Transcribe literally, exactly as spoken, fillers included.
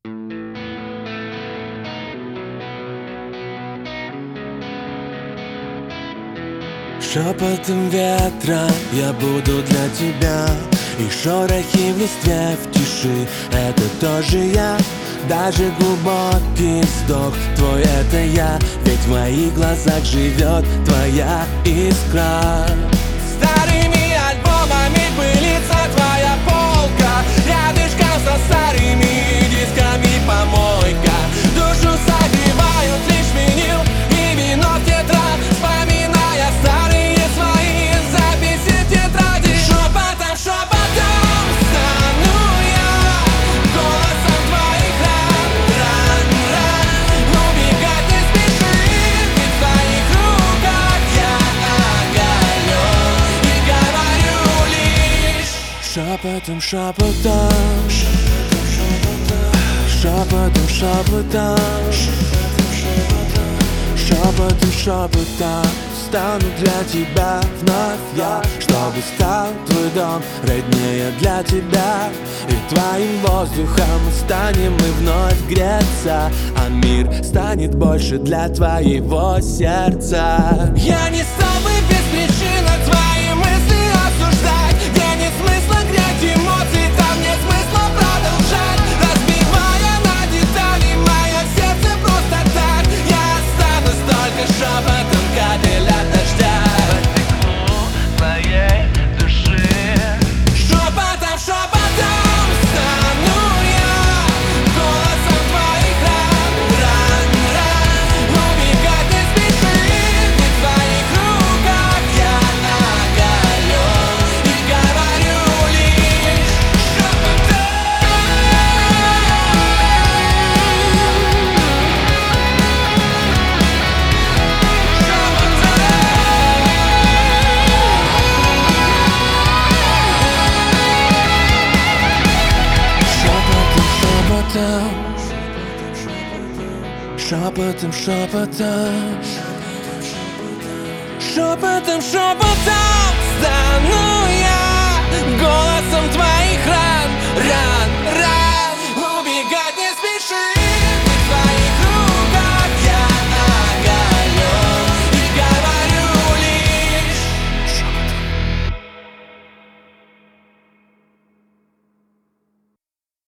Шепотом ветра я буду для тебя, и шорохи в листве в тиши — это тоже я. Даже глубокий вздох твой — это я, ведь в моих глазах живет твоя искра. Старыми альбомами пылится твоя полка, рядышком со старыми дисками помойка. Душу согревают лишь винил и вино в тетрад, вспоминая старые свои записи в тетради. Шепотом, шепотом стану я голосом твоих ран, ран, ран. Убегать не спеши, ведь в твоих руках я оголен, и говорю лишь шепотом, шепотом, шепотом, шепотом, шепотом, шепотом стану для тебя вновь я, чтобы стал твой дом роднее для тебя, и твоим воздухом станем мы вновь греться, а мир станет больше для твоего сердца. Я не стал бы без причины твои мысли осуждать, где нет смысла греть эмоций, там нет смысла продолжать, разбивая на детали мое сердце просто так. Я останусь только шепотом капель от дождя по стеклу твоей души. Шепотом, шепотом стану я голосом твоих ран, ран, ран. Убегать не спеши, ведь в твоих руках я оголен, и говорю лишь шепотом. Шепотом, шепотом, шепотом, шепотом стану я голосом твоих ран, ран.